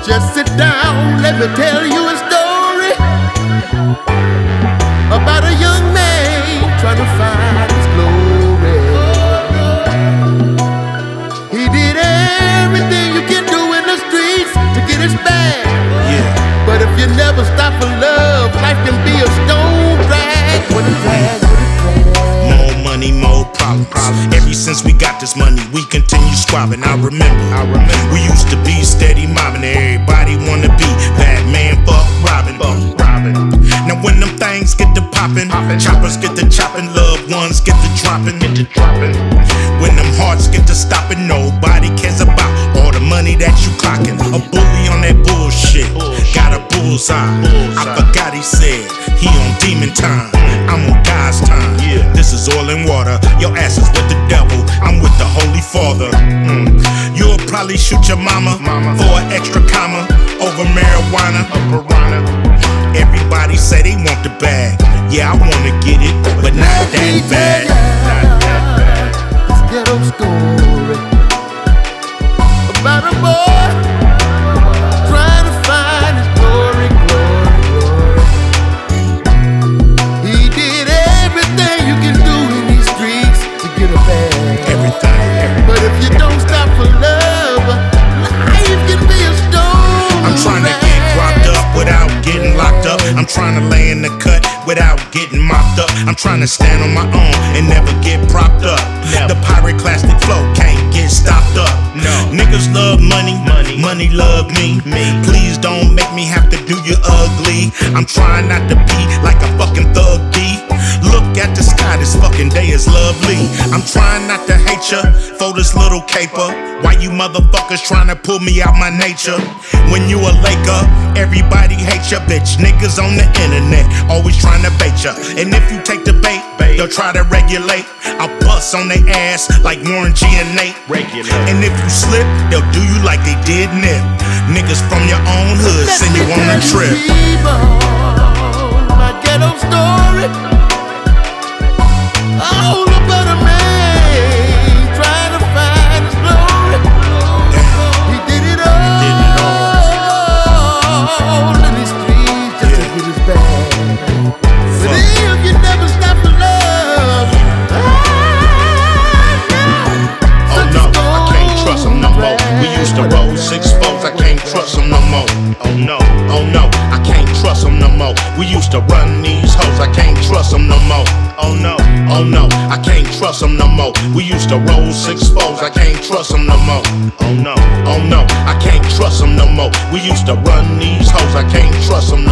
Just sit down, let me tell you a story about a young man trying to find his glory. He did everything you can do in the streets to get his bag. Yeah. But if you never stop for love, life can be a stone drag. What a drag, what a drag. More money, more problems. Ever since we got this money, we continue squabbing. I remember we used to be steady mobbing. Everybody wanna be Batman, fuck Robin. Now when them things get to popping, choppers get to chopping, loved ones get to dropping. When them hearts get to stopping, nobody cares about all the money that you clocking. A bully on that bullshit, got a bullseye. I forgot he said he on demon time. I'm on God's time. This is oil and water. Your ass is with the devil. I'm with the Holy Father. You'll probably shoot your mama for an extra comma over marijuana. Everybody say they want the bag. Yeah, I wanna get it, but not that bad. This ghetto story about a boy trying to find his glory. He did everything you can do in these streets to get a bag. Everything. But if you don't stop for love, life can be a stone. I'm trying to get cropped up without getting locked up. I'm trying to lay in the cut without getting mopped up. I'm trying to stand on my own and never get propped up. The pyroclastic flow can't get stopped up. Niggas love money, money love me. Please don't make me have to do you ugly. I'm trying not to be like a fucking thug D. Look at the sky, this fucking day is lovely. I'm trying not to hate ya for this little caper. Why you motherfuckers trying to pull me out my nature? When you a Laker, everybody hates ya, bitch. Niggas on the internet always trying to bait ya. And if you take the bait, they'll try to regulate. I'll bust on their ass like Warren G and Nate. And if you slip, they'll do you like they did Nip. Niggas from your own hood send you on a trip. My ghetto story. All about a man trying to find his glory. He did it all in these streets just to get his bag. But if you never stop for love, oh no, I can't trust them no more. We used to roll 6-4s, I can't trust them no more. Oh no, I can't trust them no more. We used to run these hoes, I can't trust them no more. Oh no, I can't trust them no more. We used to roll 6-4s, I can't trust them no more. Oh no, I can't trust them no more. We used to run these hoes, I can't trust them no more.